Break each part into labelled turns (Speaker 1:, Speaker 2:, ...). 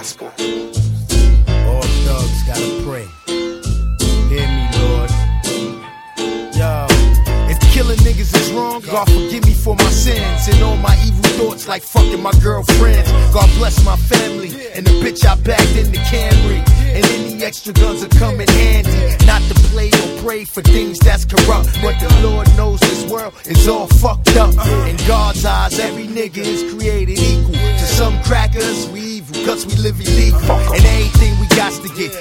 Speaker 1: gospel.
Speaker 2: All thugs gotta pray. Hear me, Lord. Yo, if killing niggas is wrong, God forgive me for my sins and all my evil thoughts like fucking my girlfriends. God bless my family and the bitch I bagged in the Camry. And any extra guns will come in handy. Not to play or pray for things that's corrupt, but the Lord knows this world is all fucked up. In God's eyes, every nigga is created equal. To some crackers, we evil, cause we live illegal. And anything we got,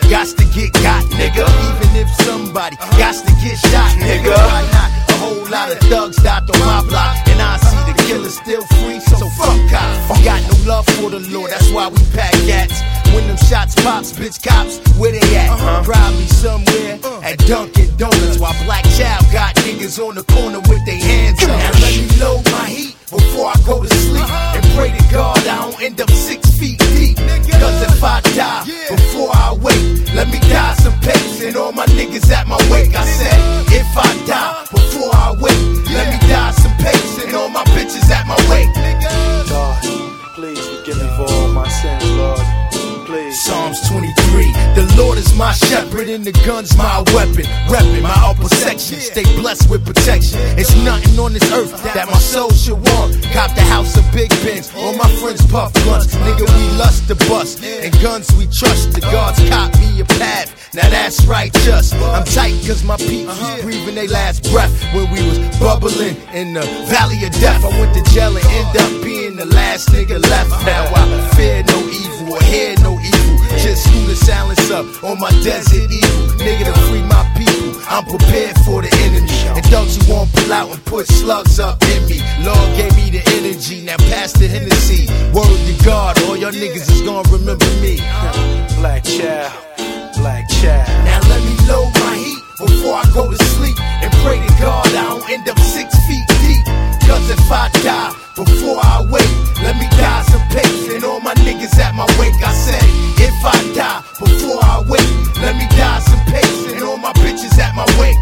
Speaker 2: nigga. Even if somebody got to get shot, nigga. Why not? A whole lot of thugs died on my block, and I see the killer still free, so fuck cops. We got no love for the Lord, that's why we pack cats. When them shots pops, bitch cops, where they at? Probably somewhere at Dunkin' Donuts, while Black Child got niggas on the corner with their hands up. Now let me load my heat before I go to sleep, and pray to God I don't end up 6 feet deep. Cause if I die before I wake, let me die some pace and all my niggas at my wake. I said, if I die before I wake, let me die some pace and all my bitches at my wake.
Speaker 1: God, please forgive me for all my sins, Lord. Please.
Speaker 2: Psalms 23, the Lord is my shepherd and the gun's my weapon. Reppin' my upper section, stay blessed with protection. It's nothing on this earth that my soul should want. Cop the house of Big Benz, all my friends puff blunts. Nigga, we lust to bust, and guns we trust. The gods cop me a path, now that's righteous. I'm tight cause my people was breathing their last breath when we was bubbling in the valley of death. I went to jail and end up being the last nigga left. Now I fear no evil or hear no evil, just screw the silence up on my desert eagle. Nigga, to free my people, I'm prepared for the enemy. And thugs who won't pull out and put slugs up in me. Lord gave me the energy, now pass the Hennessy. Word to God, all y'all niggas is gonna remember me.
Speaker 1: Black Child, Black Child.
Speaker 2: Now let me load my heat before I go to sleep, and pray to God I don't end up 6 feet deep. Cause if I die before I wake, let me die some pace and all my niggas at my wake. I said, if I die before I wake, let me die some pace and all my bitches at my wake.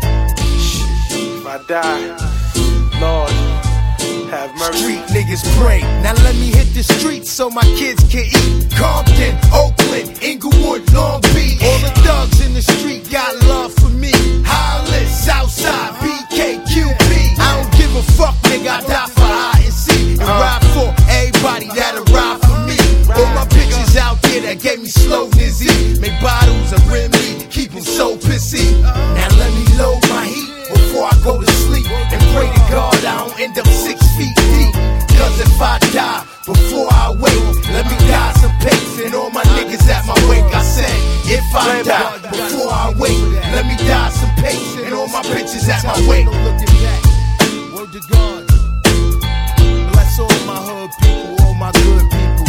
Speaker 1: If I die, Lord, have mercy.
Speaker 2: Street niggas pray. Now let me hit the streets so my kids can eat. Compton, Oakland, Inglewood, Long Beach. All the thugs in the street got love for me. Hollis, Southside, BKQB. I don't give a fuck, nigga, I die for I&C. And ride for everybody that'll ride for me. All my bitches out there that gave me slow dizzy. Make bottles and rim me, keep them so pissy. Now let me load my heat before I go to sleep, and pray to God I don't end up 6 feet deep. Cause if I die before I wake, let me die some pace and all my niggas at my wake. I said, if I die before I wake, let me die some pace and all my bitches at my wake. Word to God, bless all my hood people, all my good people.